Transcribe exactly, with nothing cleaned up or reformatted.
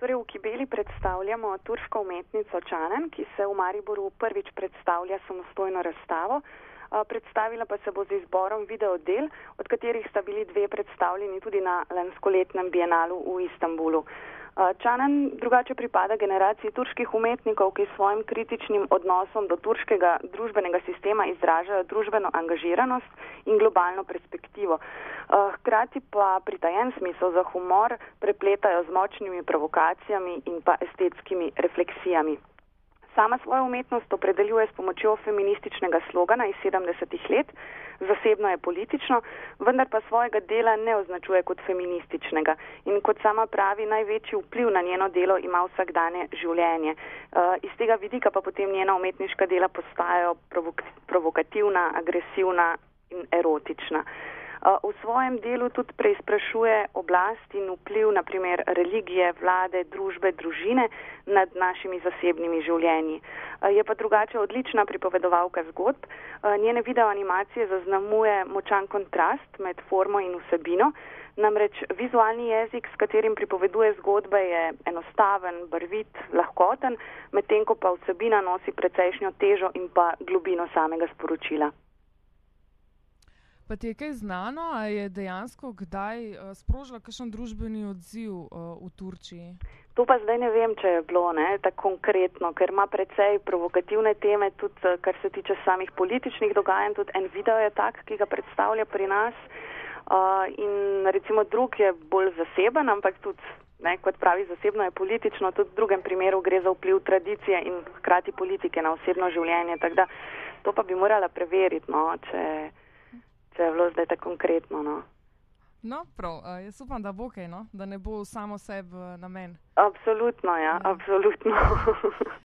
Torej v Kibeli predstavljamo turško umetnico Canan, ki se v Mariboru prvič predstavlja samostojno razstavo. Predstavila pa se bo z izborom videodel, od katerih sta bili dve predstavljeni tudi na lanskoletnem bienalu v Istanbulu. Canan drugače pripada generaciji turških umetnikov, ki s svojim kritičnim odnosom do turškega družbenega sistema izražajo družbeno angažiranost in globalno perspektivo. Hkrati pa pritajen smisel za humor prepletajo z močnimi provokacijami in pa estetskimi refleksijami. Sama svojo umetnost opredeljuje s pomočjo feminističnega slogana iz sedemdesetih let, zasebno je politično, vendar pa svojega dela ne označuje kot feminističnega. In kot sama pravi, največji vpliv na njeno delo ima vsakdanje življenje. Uh, iz tega vidika pa potem njena umetniška dela postajajo provok- provokativna, agresivna in erotična. V svojem delu tudi preizprašuje oblast in vpliv, naprimer religije, vlade, družbe, družine nad našimi zasebnimi življenji. Je pa drugače odlična pripovedovalka zgodb. Njene videoanimacije zaznamuje močan kontrast med formo in vsebino. Namreč vizualni jezik, s katerim pripoveduje zgodbe, je enostaven, barvit, lahkoten, medtem ko pa vsebina nosi precejšnjo težo in pa globino samega sporočila. Pa ti je kaj znano, a je dejansko kdaj uh, sprožila kakšen družbeni odziv uh, v Turčiji? To pa zdaj ne vem, če je bilo ne, tako konkretno, ker ima precej provokativne teme, tudi kar se tiče samih političnih dogajanj, tudi en video je tak, ki ga predstavlja pri nas uh, in recimo drug je bolj zaseben, ampak tudi, ne, kot pravi, zasebno je politično, tudi v drugem primeru gre za vpliv tradicije in hkrati politike na osebno življenje, tako da to pa bi morala preveriti, no, če če je bilo zdaj tako konkretno, no. No, prav. Uh, jaz upam, da bo kaj, no? Da ne bo samo sebi namen. Absolutno, ja, ja. Absolutno.